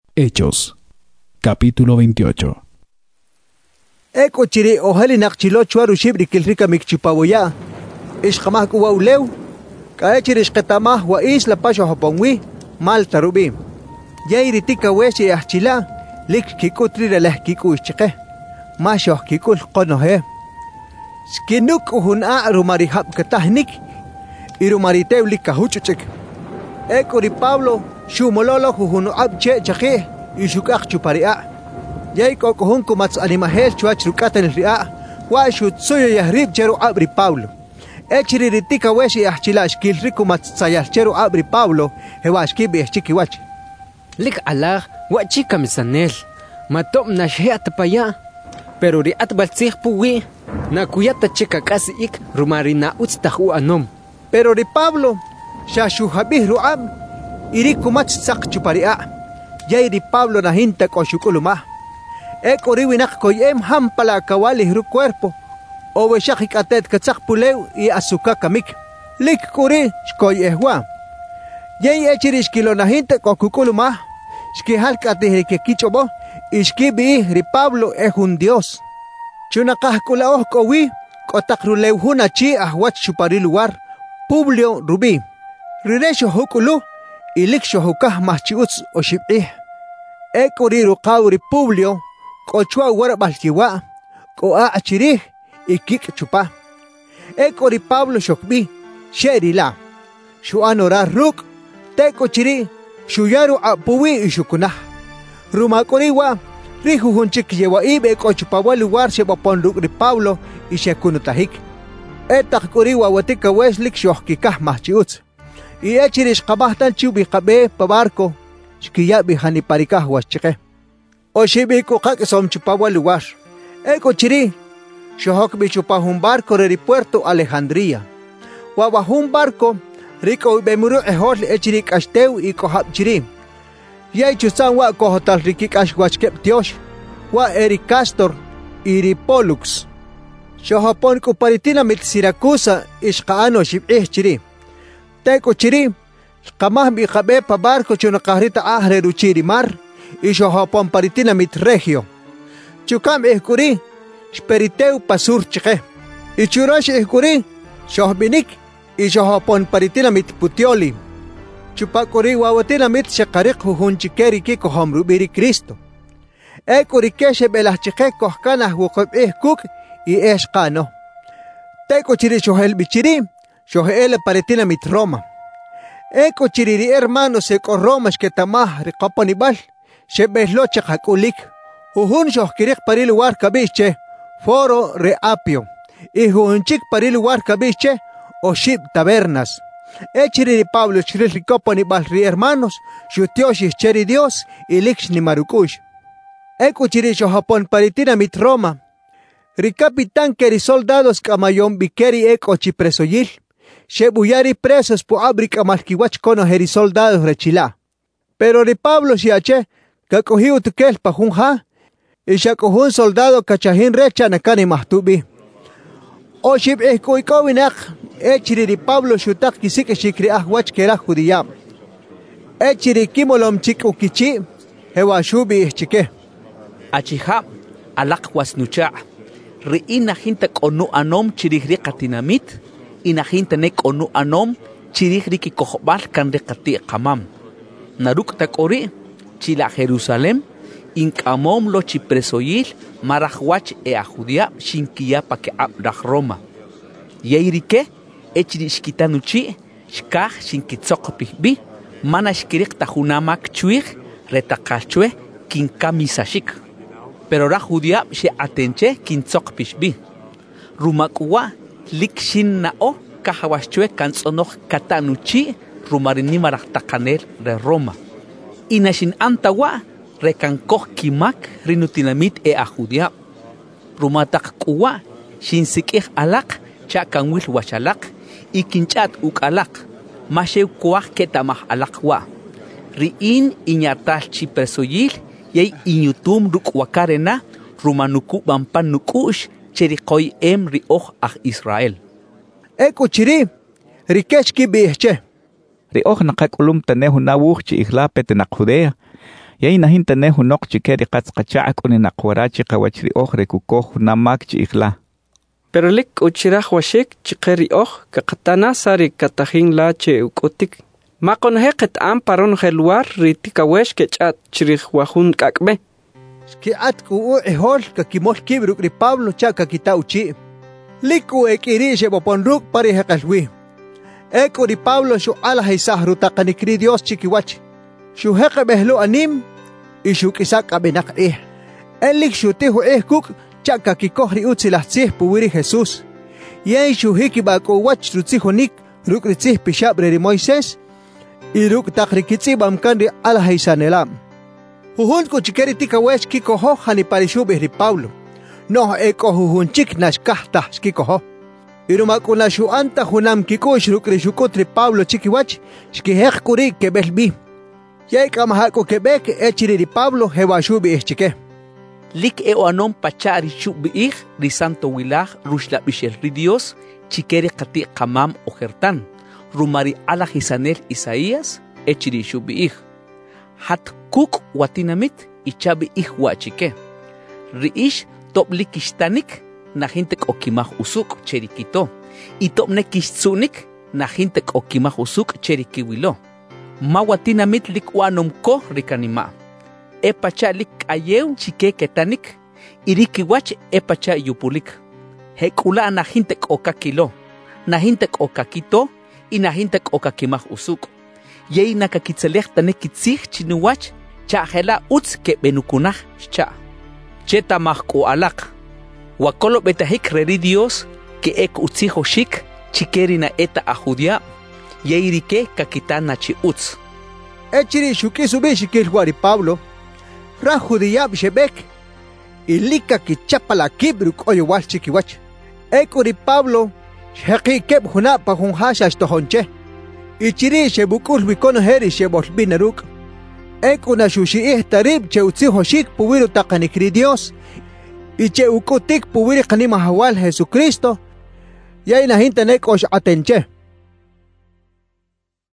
Hechos, capítulo 28. Eko chiri ohali nakchilo chuaru shibri kilrika mikchupawoya. Ishkamah kuwaulew. Kaechiri ishketamah wa isla pasho hopongwi. Malta rubi. Yairi tika weshi achila. Lik kikutri releh kiku ishchike. Masho kikul konohe. Skinuk uhuna rumari hap katahnik. Irumaritew likahuchuchik. Eko ri Pablo shumololo uhunu abche chake. Ishukak chuparia. Yay kokohun kumats animahel chuach rukatan ria. Wa shutsuyo yahrib cheru abri Pablo. Echiri ritika weshi achila shkilri kumats sayal cheru abri Pablo. Hewashki bichiki Lik alag wa chika misanel. Matop na shheat paya. Pero riat baltsih puwi. Na kuyata chika kasi ik rumarina utstahu anom. Pero ri Pablo shashuhabih ruab. Iri kumats sak chuparia. Yay ri Pablo na hinta ko shukuluma. Eko riwinak koyem hampala kawali ru cuerpo. Owe shakik atet katsak pulew y azuka kamik. Lik kuri shkoy ehwa. Yay echiri shkilo na hinta ko kukuluma. Shkihal katihri ke kichobo. Ishkibi ri Pablo un Dios. Chunakah kula kowi. Kotak rulew huna chi ahwach chupari lugar. Publio rubi. Riresho hukulu. Ilik shohukah mahchiuts o shibih. Eko riru qawri Publio. Kochua warabal kiwa. Koa achirih. Ikik chupa. Eko ri Pablo shokbi. Sherila. Shuanora ruk. Teko chiri. Shuyaru apuwi ishukunah. Rumakoriwa. Rijuhunchik yewa ibe kochupawa lugar shebapon ruk ri Pablo. Ishakunutahik. Etak koriwa watika weslik shohkikah mahchiuts. Y echirish kabahtan chubi kabe pa barco. Shkiyabi haniparikah washchike. O shibi kukak som chupawa lugar. Eko chiri. Shohok bichupa un barco de Puerto Alejandría. Wawa un barco. Rico bemuru ehol echirik ashteu y kohab chiri. Yay chusan wa kohotal rikik ashwachkep tiosh. Wa ericastor. Iri Pollux. Shohopon kuparitina mit Siracusa ishkaano shibih chiri. Teko chiri, kamah bi kabe pa barco chunakahrita ahre ruchiri mar, ishohopon paritina mit regio. Chukam ehkuri, speriteu pasur chike. Ichurash ehkuri, shohbinik, ishohopon paritina mit putioli. Chupakuri wawatina mit shakarik huhunchikeri kiko homrubiri Cristo. Ekuri keshe belah chike kohkanah wukub ehkuk y eshkano. Teko chiri shohel bichiri, Shohele paritina mit Roma. Eko chiriri hermanos eko Roma shketamah riqapanibal. Shebehloche hakulik. Uhun shohkirik paril war kabiche. Foro reapio. Ihunchik paril war kabiche. O shib tabernas. Echiriri Pablo chiril riqapanibal ri hermanos. Shutioshi cheri Dios. Iliksh ni marukush. Eko chiri shohapon paritina mit Roma. Ricapitan keri soldados kamayon bikeri eko chipresoyil. Shebuyari presos po abrik amalkiwach kono heri soldados rechila. Pero ri Pablo shiache, kakohiu tukel pa junja, y shakohun soldado kachahin recha nakani mahtubi. O shib ehkoikowinak, echiri ri Pablo shutak kisik shikri ahwach kera judiyam. Echiri kimolom chik ukichi, hewa shubi ihchike. Achihab, alak wasnucha, riina hinta konu anom chirihri katinamit, inahinta nek onu anom chirihri ki kohbal kan rekati kamam. Naruk takori chila Jerusalem inkamom lo chipresoyil marahwach e a Judea shinkiya pa ke abrah Roma. Yeirike echri shkitanuchi shkah shinkitsokpihbi mana shkirik tahunamak chuig retakachwe kinkamisashik. Pero ra Judea she atenche kintsokpishbi. Rumakwa likshin nao kahawashchwe kansonoch katanuchi rumarini marachtakanel de Roma. Inashin antawa rekankoh kimak rinutinamit e a Judea. Rumatak kuwa shinsikih alak chakanwil washalak ikinchat ukalak mashew kuah ketamah alakwa. Riin inyatal chipresoyil yay inyutum ruk wakarena rumanuku bampan nukush cherikoy rioh ah Israel. Eko chiri, rikeshki bihche. Rioh nakakulum tanehu nawuch chi ihlapet nak Judea. Yay nahinta ne hunok chikeri katzkachak uninaqwarachi kawachri ohre kukoh namak chikla. Pero lik uchiraj washik chikeri kakatana sari katajin la che ukotik. Makon heket amparon helwar ritikawesh kechat chirij wahun kakbe. Ki atku ehol kakimol kibruk ri Pablo chaka kita uchi. Liku ekiri shebopon ruk pari hekalwi. Eko ri Pablo shu ala haisahru takanikri Dios chikiwach. Shu heke behlo anim ishu kisak abenak Elik shu tihu kuk chaka kikohri utzilahtsih puwiri Jesus. Yen shu hikibako wach rutzihonik ruk ritzih pishabre ri Moises. Iruk takrikitzi bamkan ri ala haisanelam. Huhun ko chikeri tika wesh kikoho hani parishubi ri Pablo. No eko huhun chik nash kahta skikoho. Irumakuna shu anta hunam kikush rukri shukutri Pablo chikiwach shkihek kuri kebelbi. Yek amahako kebek echiri ri Pablo hewashubi chike. Lik anon pachari shubi ri santo wilah rushla bishel ri Dios chikeri kati kamam ojertan. Rumari ala hisanel Isaías echiri shubi Hat kuk watinamit ichabi wachike. Riish top likishtanik na hintek okimah usuk cherikito. Y top nekistsunik na hintek okimah usuk cherikiwilo. Ma watinamit lik wanomko rikanima. Epacha lik ayew chike ketanik. Irikiwach epacha yupulik. Hekula na hintek okakilo. Na hintek okakito. Y na hintek okakimah usuk. Yei nakakitzelech tanekitzich chinuwach cha hela utz ke benukunach cha. Cheta mahku alak. Wakolo betahik reri Dios ke ek utziho shik chikeri na eta a Judia. Yei rike kakitana chi utz. Echiri shuki subi shikil wari Pablo. Ra Judia bishebek. Ilika ki chapala kibruk oyo wal chikiwach. Ekuri Pablo shaki keb huna pa hunhasha shtohonche. Ichiri shebukul wikono heri shebolbinaruk. Ekuna shushi tarib che utziho shik puwiru takanikri Dios. Iche ukutik puwiri kanima hawal Jesucristo. Yay na hinta nekosh atenche.